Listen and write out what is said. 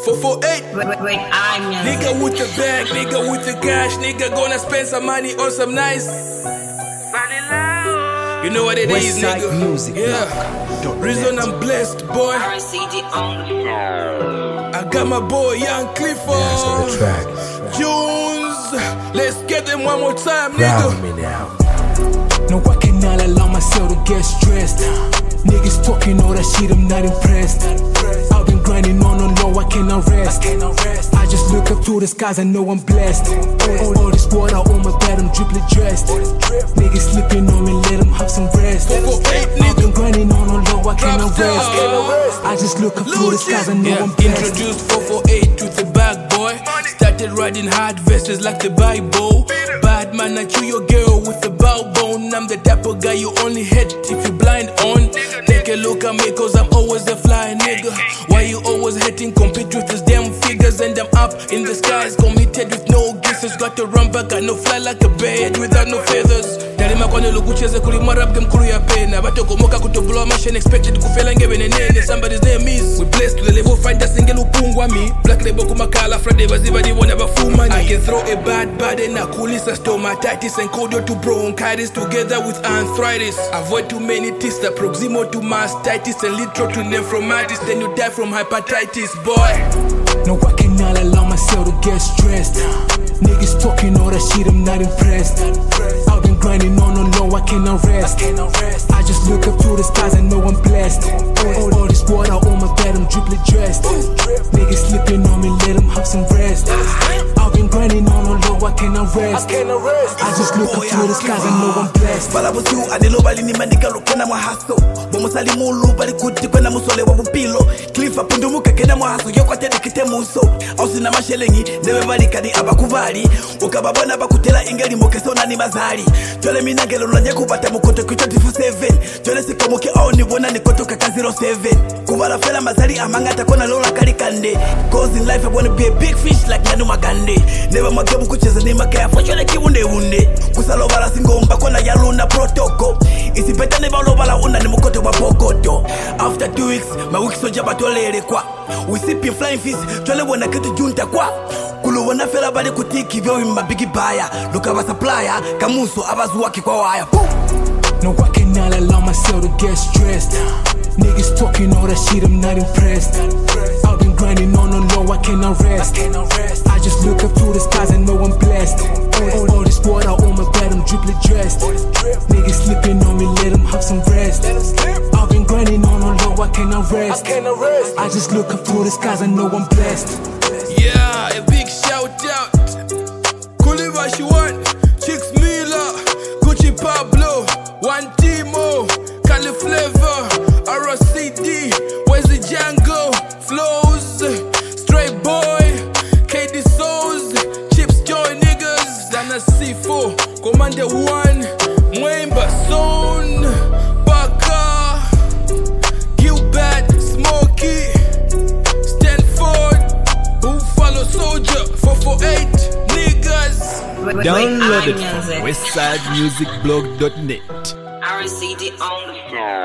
448. Wait, I'm Nigga with the bag, nigga with the cash, nigga gonna spend some money on some nice. You know what it is, nigga. Music. Yeah. Reason I'm blessed, boy. I got my boy Young Clifford. Jones. Let's get them one more time, nigga. No, I cannot allow myself to get stressed. Niggas talking all that shit, I'm not impressed. I've been grinding on the low, I cannot rest. I just look up to the skies, I know I'm blessed. All this water on my bed, I'm driply dressed. Niggas slipping on me, let them have some rest. I've been grinding on the low, I cannot rest. I just look up to the skies, I know I'm blessed. Introduced 448 to the bag, boy. Started riding hard verses like the Bible. Bad man, I chew your girl with the bow bone. I'm the type of guy you only hit if you blind on. Take a look at me cause I'm always a fly nigga. Why you always hating, compete with these damn figures? And I'm up in the skies, committed with no guesses. Got to run back, I no fly like a bird without no feathers. Dalima kwane lukucheze kulima rap game kuru ya pena. Batoko moka kutoblow machine expected kufela ngebe nenene. Somebody's name is we blessed to the level find that single upungwa me. Black label kumakala Friday bazibadi wona bafuma. I can throw a bad body na kulisa stomatitis and cordial to bronchitis together with arthritis. Avoid too many tests, the proximal to mastitis and litro to nephromatitis. Then you die from hepatitis, boy. No, I cannot allow myself to get stressed. Niggas talking all that shit, I'm not impressed. I've been grinding on the low, I cannot rest. I just look up to the skies, I know I'm blessed. All this water on my bed, I'm driply dressed. Niggas slipping on me, let them have some rest. I've been grinding on the low, I cannot rest. I just look up to the skies, I know I'm blessed. Bala busu adilo bali ni mandika lokena mwahaso. Bomo salimulu bali kuti kwena musole wa bupilo. Cliff apundumuka kena mwahaso yoko tete kite muso. Ausi na mashelengi newe bali kadi abakuvali. Ukababona bakutela ingeli mokesona ni mazali. Jole minagelo nanye kubate mukoto kucho tifu 7. Jole sikomuke au nibona nikoto kaka 07. Kubala fela mazali amangata kona lola kalikande. Cause in life I wanna be a big fish like Nanu Magande. Never magabu kucheza ni makaya foshole kiwunde unde. Kusalo bala singomba kona yaluna protoko. Isipeta neba ulobala una ni mukoto wa pokoto. After 2 weeks, my weeks so jaba tolere kwa. We sipping flying fish, jole wana kitu junta kwa. Kulu wana fela bali kutiki vyo ima bigi baya. Look aba supplier, kamuso abazu waki kwa waya. No, I cannot allow myself to get stressed. Niggas talking all that shit, I'm not impressed. I've been grinding on the low, I cannot rest. I just look up to the skies, I know I'm blessed. All this water on my bed, I'm driply dressed. Niggas slipping on me, let them have some rest. I've been grinding on the low, I cannot rest. I just look up to the skies, I know I'm blessed. Yeah, a big shout out. Kuliva she want, Chicks Mila, Gucci Pablo, One Timo, Cali Flavor, RCD, where's the Django, Flows, Stray Boy, KD Souls, Chips Joy Niggas, Dana C4, Commander 1, Mwemba Son, Baka, Gilbert, Smokey, Stanford, Buffalo Soldier, 448 niggas. Download it from westsidemusicblog.net. RCD on